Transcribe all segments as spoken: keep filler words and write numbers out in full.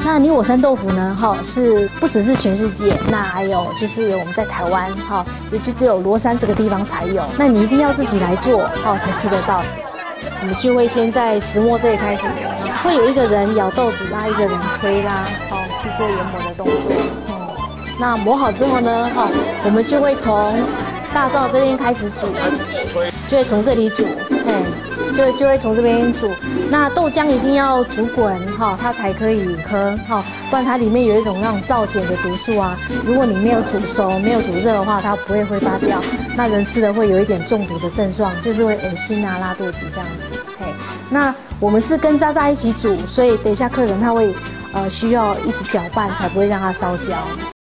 那你我山豆腐呢？哈，是不只是全世界，那还有就是我们在台湾，哈，也就只有罗山这个地方才有。那你一定要自己来做，哈，才吃得到。我们就会先在石磨这里开始，会有一个人舀豆子，拉一个人推拉，好去做研磨的动作。嗯，那磨好之后呢，哈，我们就会从大灶这边开始煮，就会从这里煮，嘿。就就会从这边煮，那豆浆一定要煮滚哈，它才可以喝哈，不然它里面有一种那种皂碱的毒素啊。如果你没有煮熟、没有煮热的话，它不会挥发掉，那人吃了会有一点中毒的症状，就是会恶心啊、拉肚子这样子。嘿，那我们是跟渣渣一起煮，所以等一下客人他会呃需要一直搅拌，才不会让它烧焦。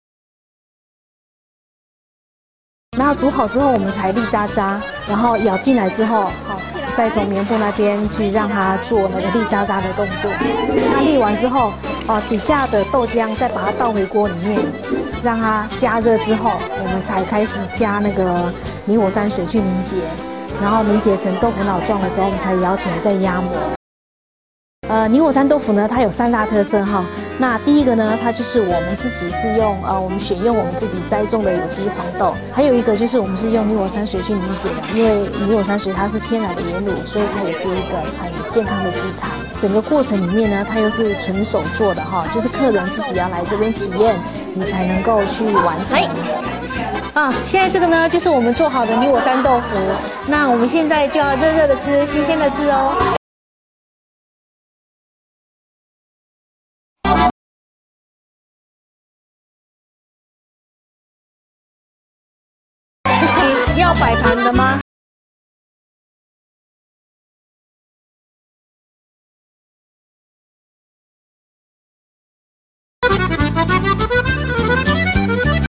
然后煮好之后，我们才沥渣渣，然后舀进来之后，好。再从棉布那边去让它做那个沥渣渣的动作，那沥完之后，哦，底下的豆浆再把它倒回锅里面，让它加热之后，我们才开始加那个泥火山水去凝结，然后凝结成豆腐脑状的时候，我们才舀起来再压模。呃，泥火山豆腐呢，它有三大特色哈。那第一个呢，它就是我们自己是用呃，我们选用我们自己栽种的有机黄豆。还有一个就是我们是用泥火山水去凝结的，因为泥火山水它是天然的盐乳，所以它也是一个很健康的资产。整个过程里面呢，它又是纯手做的哈，就是客人自己要来这边体验，你才能够去完成。啊，现在这个呢，就是我们做好的泥火山豆腐。那我们现在就要热热的吃，新鲜的吃哦。